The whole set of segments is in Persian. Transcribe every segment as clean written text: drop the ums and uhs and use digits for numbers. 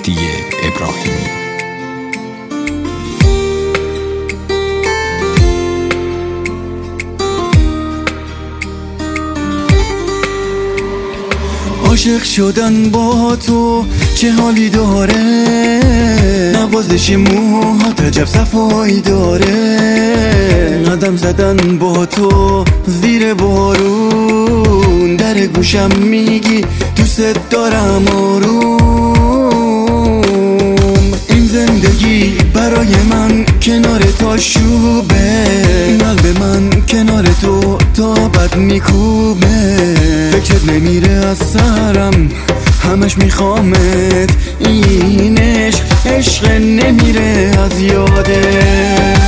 مهدی ابراهیمی. عاشق شدن با تو چه حالی داره، نوازش موهات عجب صفایی داره، قدم زدن با تو زیر بارون، در گوشم میگی دوست دارم آروم. این زندگی برای من کنار تا شوبه، قلب من کنار تو تا بد میکوبه، فکرت نمیره از سرم همش میخوامت، این عشق نمیره از یادت.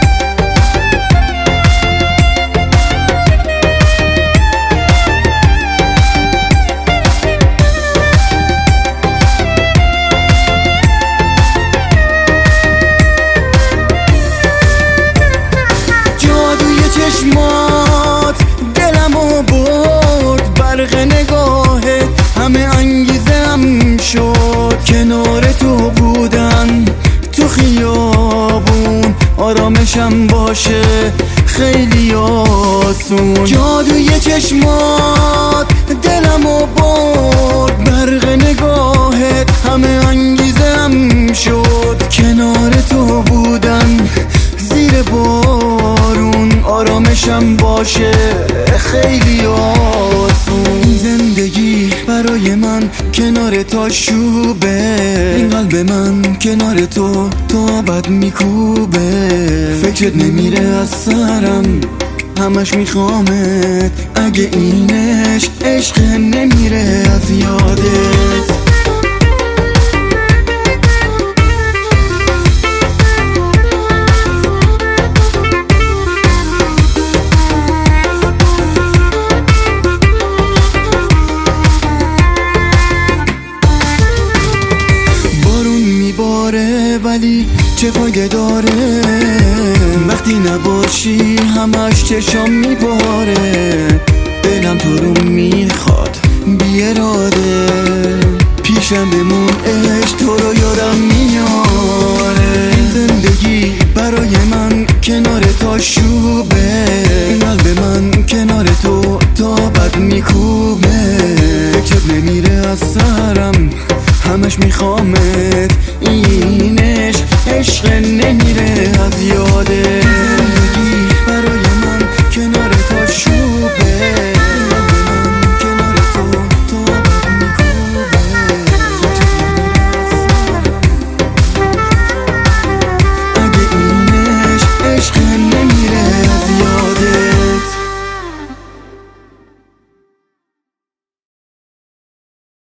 چشمات دلمو برد، برق نگاهت همه انگیزم شد، کنار تو بودن تو خیابون آرامشم باشه خیلی آسون. جادوی چشمات دلمو برد، برق نگاهت همه انگیزم شد، کنار تو بودن زیر بارون آرامشم باشه خیلی آسون. زندگی برای من کنار تا شوبه، این قلب من کنار تو ابد میکوبه، فکرت نمیره از سرم همش میخوامت، اگه این عشق نمیره از یادت. ولی چه فایده داره وقتی نباشی، همش چشام میباره، دلم تو رو میخواد بی اراده، پیشم بمون عشق تو رو یادم میاره. این زندگی برای من کنار تا شوبه،